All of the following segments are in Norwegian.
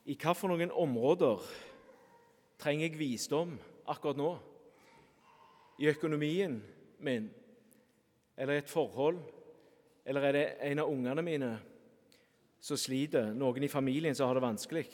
I hva for noen områder trenger jeg visdom akkurat nå? I økonomien min? Eller i et forhold? Eller er det en av ungene mine som sliter? Noen i familien som har det vanskelig?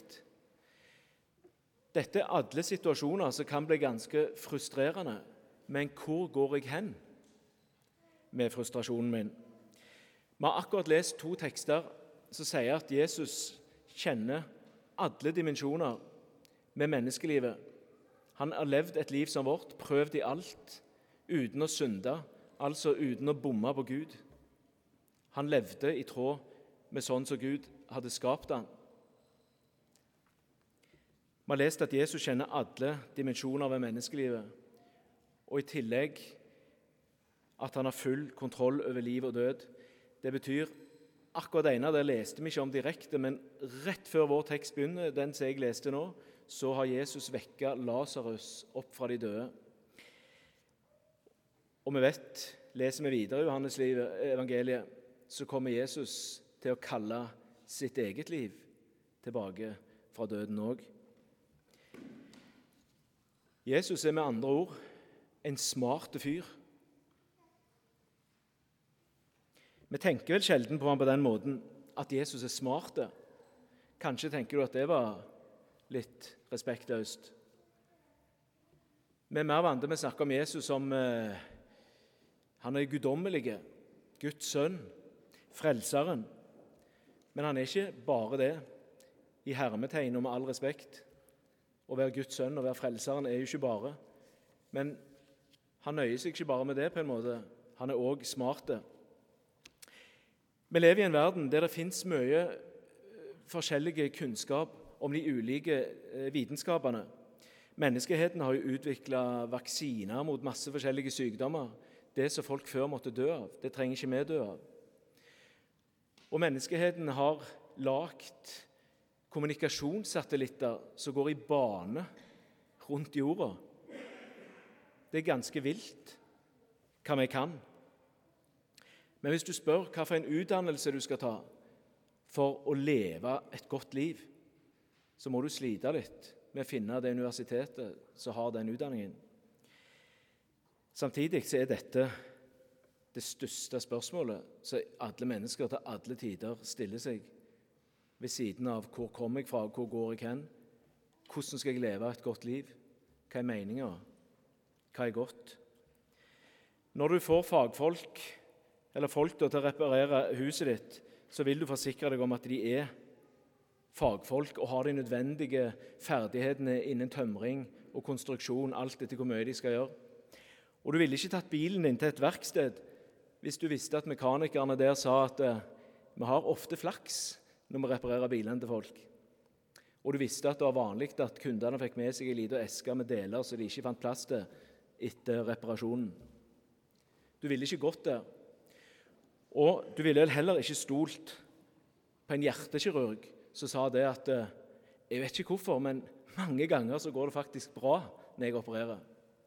Dette er alle situasjoner som kan bli ganske frustrerende. Men hvor går jeg hen med frustrasjonen min? Vi har akkurat lest 2 tekster som sier at Jesus kjenner alle dimensjoner med menneskelivet. Han har levd et liv som vårt, prøvd i alt, uten å synde, altså uten å bomme på Gud. Han levde i tråd med sånn som Gud hadde skapt han. Vi har lest at Jesus kjenner alle dimensjoner ved menneskelivet, og i tillegg at han har full kontroll over liv og død. Det betyr, akkurat det ene der leste vi ikke om direkte, men rett før vår tekst begynner, den som jeg leste nå, så har Jesus vekket Lazarus opp fra de døde. Og vi vet, leser vi videre i Johannes evangeliet, så kommer Jesus til å kalle sitt eget liv tilbake fra døden også. Jesus er med andre ord en smart fyr. Vi tenker vel sjelden på ham på den måten at Jesus er smart. Kanskje tenker du at det var litt respektløst. Vi er mer vant til å snakke om Jesus som han er guddommelige, Guds sønn, frelseren. Men han er ikke bare det, i hermetegn og med all respekt. Å være Guds sønn og være frelseren er jo ikke bare. Men han nøyer seg ikke bare med det på en måte. Han er også smart. Vi lever i en verden der det finnes mye forskjellige kunnskap om de ulike vitenskapene. Menneskeheten har jo utviklet vaksiner mot masse forskjellige sykdommer. Det som folk før måtte dø av, det trenger ikke vi dø av. Og menneskeheten har lagt kommunikasjonssatellitter som går i bane rundt jorda. Det er ganske vilt hva vi kan. Men hvis du spør hva for en utdannelse du skal ta for å leve et godt liv, så må du slite litt med å finne det universitetet som har den utdanningen. Samtidig så er dette det største spørsmålet som alle mennesker til alle tider stiller seg, ved siden av hvor kommer jeg fra, hvor går jeg hen, hvordan skal jeg leve et godt liv, hva er meningen, hva er godt. Når du får fagfolk eller folk til å reparere huset ditt, så vil du forsikre deg om at de er fagfolk og har de nødvendige ferdighetene innen tømring og konstruksjon, alt etter hvor mye de skal gjøre. Og du ville ikke tatt bilen din til et verksted hvis du visste at mekanikerne der sa at vi har ofte flaks når vi reparerer bilene til folk. Og du visste at det var vanlig at kundene fikk med seg en liten eske med deler så de ikke fant plass til etter reparasjonen. Du ville ikke gått der. Og du ville heller ikke stolt på en hjertekirurg som sa det at jeg vet ikke hvorfor, men mange ganger så går det faktisk bra når jeg opererer.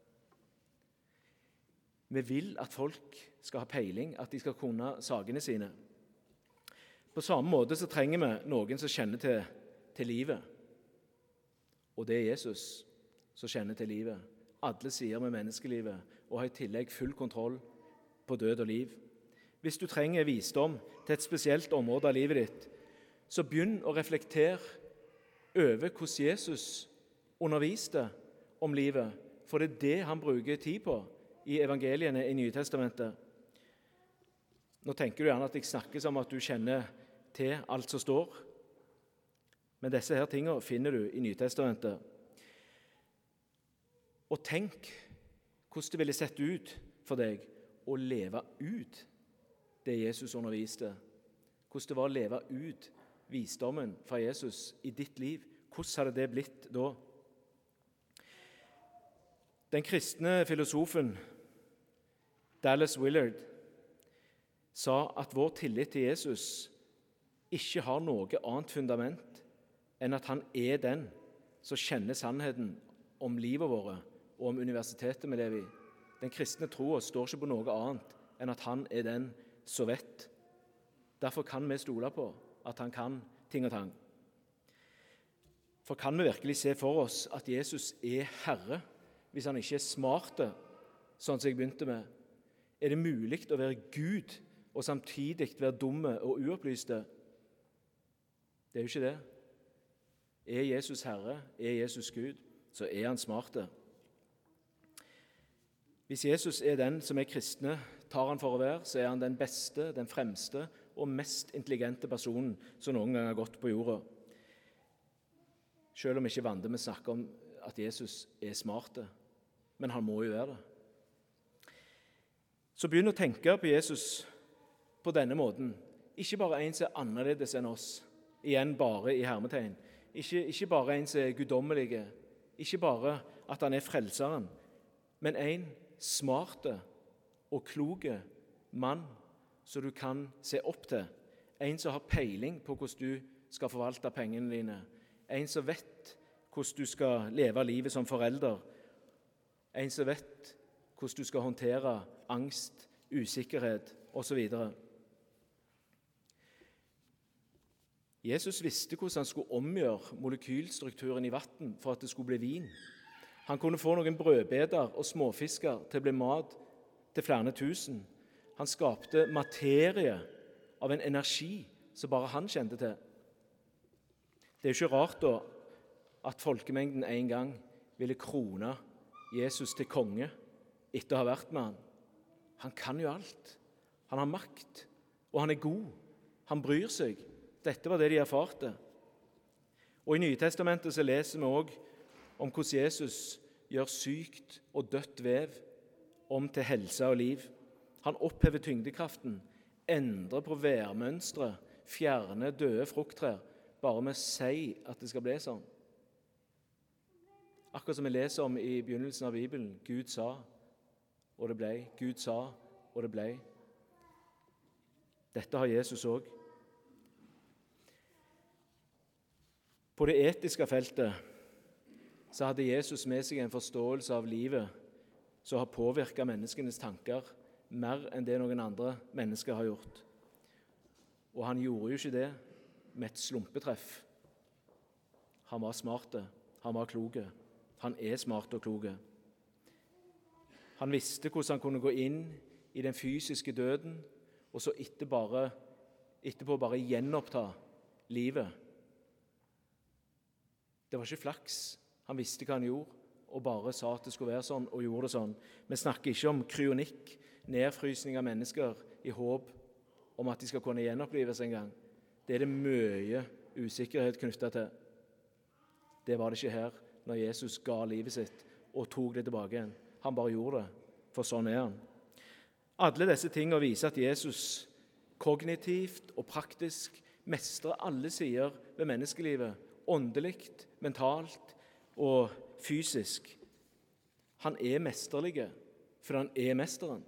Vi vil at folk skal ha peiling, at de skal kunne sakene sine. På samme måte så trenger vi noen som kjenner til livet. Og det er Jesus som kjenner til livet. Alle sider med menneskelivet, og har i tillegg full kontroll på død og liv. Hvis du trenger visdom til et spesielt område av livet ditt, så begynn å reflektere over hvordan Jesus underviste om livet, for det er det han bruker tid på i evangeliene i Nye Testamentet. Nå tenker du gjerne at jeg snakker som at du kjenner til alt som står, men disse her tingene finner du i Nye Testamentet. Og tenk hvordan det ville sett ut for deg å leve ut det Jesus underviste. Hvordan det var å leve ut visdommen fra Jesus i ditt liv. Hvordan hadde det blitt da? Den kristne filosofen Dallas Willard sa at vår tillit til Jesus ikke har noe annet fundament enn at han er den som kjenner sannheten om livet vårt og om universitetet vi lever i. Den kristne troen står ikke på noe annet enn at han er den som vet. Derfor kan vi stole på at han kan ting og tang. For kan vi virkelig se for oss at Jesus er Herre, hvis han ikke er smart, sånn som jeg begynte med? Er det mulig å være Gud og samtidig være dumme og uopplyste? Det er jo ikke det. Er Jesus Herre, er Jesus Gud, så er han smarte. Hvis Jesus er den som er kristne, tar han for å være, så er han den beste, den fremste og mest intelligente personen som noen gang har gått på jorda. Selv om ikke vant vi snakker om at Jesus er smarte, men han må jo være det. Så begynn å tenke på Jesus på denne måten. Ikke bare en som er annerledes enn oss, igjen bare i hermetegn. Ikke bare en som er guddommelige, ikke bare at han er frelseren, men en smarte og kloke mann som du kan se opp til. En som har peiling på hvordan du skal forvalte pengene dine. En som vet hvordan du skal leve livet som forelder. En som vet hvordan du skal håndtere angst, usikkerhet osv. Jesus visste hvordan han skulle omgjøre molekylstrukturen i vann for at det skulle bli vin. Han kunne få noen brødbeder og småfisker til å bli mat til flere tusen. Han skapte materie av en energi som bare han kjente til. Det er jo ikke rart da at folkemengden en gang ville krone Jesus til konge etter å ha vært med han. Han kan jo alt. Han har makt, og han er god. Han bryr seg. Dette var det de erfarte. Og i Nytestamentet så leser vi også om hvordan Jesus gjør sykt og dødt vev om til helse og liv. Han opphever tyngdekraften, endrer på værmønstre, fjerner døde frukttrær, bare med å si at det skal bli sånn. Akkurat som vi leser om i begynnelsen av Bibelen. Gud sa, og det ble. Gud sa, og det ble. Dette har Jesus også. På det etiske feltet så hadde Jesus med seg en forståelse av livet som har påvirket menneskenes tanker mer enn det noen andre mennesker har gjort. Og han gjorde jo ikke det med et slumpetreff. Han var smart, han var klok. Han er smart og klok. Han visste hvordan han kunne gå inn i den fysiske døden, og så etterpå bare gjenoppta livet. Det var ikke flaks. Han visste hva han gjorde, og bare sa at det skulle være sånn, og gjorde det sånn. Vi snakker ikke om kryonikk, nedfrysning av mennesker i håp om at de skal kunne gjenopplives en gang. Det er det mye usikkerhet knyttet til. Det var det ikke her når Jesus ga livet sitt og tok det tilbake igjen. Han bare gjorde det, for sånn er han. Alle disse tingene viser at Jesus kognitivt og praktisk mestrer alle sider ved menneskelivet, åndelikt, mentalt og fysisk. Han er mesterlig, for han er mesteren.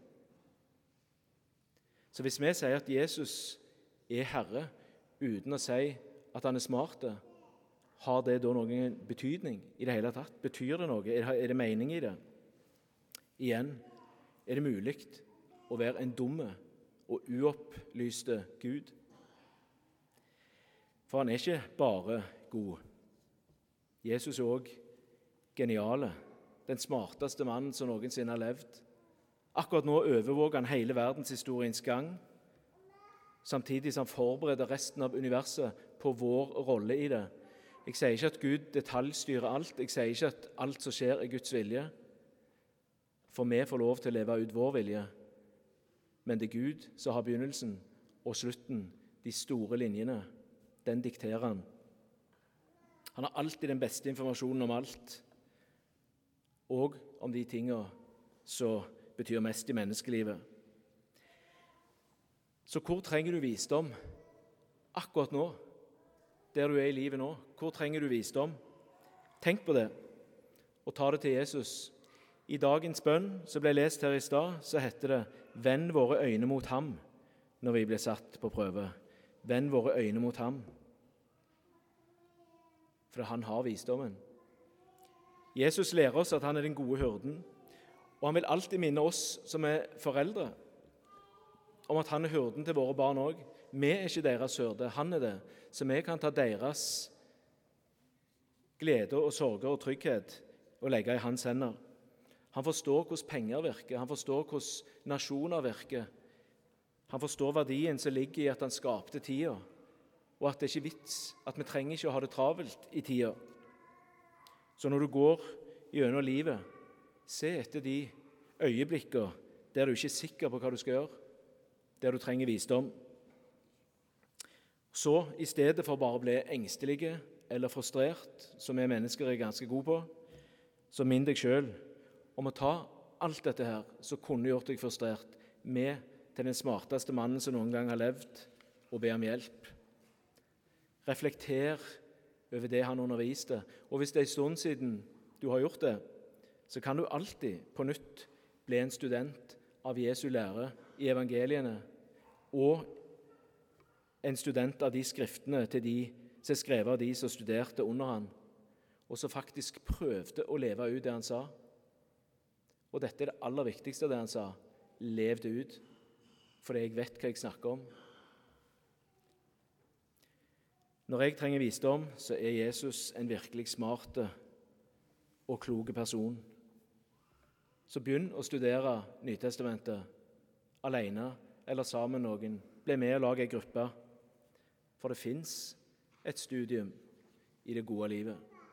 Så hvis vi sier at Jesus er Herre, uten å si at han er smart, har det da noen betydning i det hele tatt? Betyr det noe? Er det mening i det? Igjen, er det mulig å være en dumme og uopplyste Gud? For han er ikke bare god. Jesus er også geniale, den smarteste mannen som noensinne har levd. Akkurat nå overvåker han hele verdenshistoriens gang, samtidig som han forbereder resten av universet på vår rolle i det. Jeg sier ikke at Gud detaljstyrer alt, jeg sier ikke at alt som skjer er Guds vilje, for vi får lov til å leve ut vår vilje. Men det er Gud som har begynnelsen og slutten, de store linjene, den dikterer han. Han har alltid den beste informasjonen om alt, og om de tingene som betyr mest i menneskelivet. Så hvor trenger du visdom akkurat nå, der du er i livet nå? Hvor trenger du visdom? Tenk på det, og ta det til Jesus. I dagens bønn, som ble lest her i stad, så heter det: «Vend våre øyne mot ham når vi blir satt på prøve.» Vend våre øyne mot ham. For han har visdommen. Jesus lærer oss at han er den gode hyrden, og han vil alltid minne oss som er foreldre, om at han er hyrden til våre barn også. Vi er ikke deres hyrde, han er det, så vi kan ta deres glede og sorger og trygghet å legge i hans hender. Han forstår hvordan penger virker, han forstår hvordan nasjoner virker. Han forstår verdien som ligger i at han skapte tida, og at det ikke er vits, at vi trenger ikke å ha det travelt i tida. Så når du går gjennom livet, se etter de øyeblikkene der du ikke er sikker på hva du skal gjøre, der du trenger visdom. Så i stedet for bare å bli engstelige eller frustrert, som vi mennesker er ganske gode på, så minn deg selv om å ta alt dette her som kunne gjort deg frustrert, med til den smarteste mannen som noen gang har levd, og be om hjelp. Reflekter over det han underviste, og hvis det er en stund siden du har gjort det, så kan du alltid på nytt bli en student av Jesu lære i evangeliene, og en student av de skriftene til de som er skrevet av de som studerte under han, og som faktisk prøvde å leve ut det han sa. Og dette er det aller viktigste det han sa. Lev det ut, fordi jeg vet hva jeg snakker om. Når jeg trenger visdom, så er Jesus en virkelig smart og klok person. Så begynn å studere Nytestamentet alene eller sammen med noen. Bli med og lag en gruppe, for det finnes et studium i det gode livet.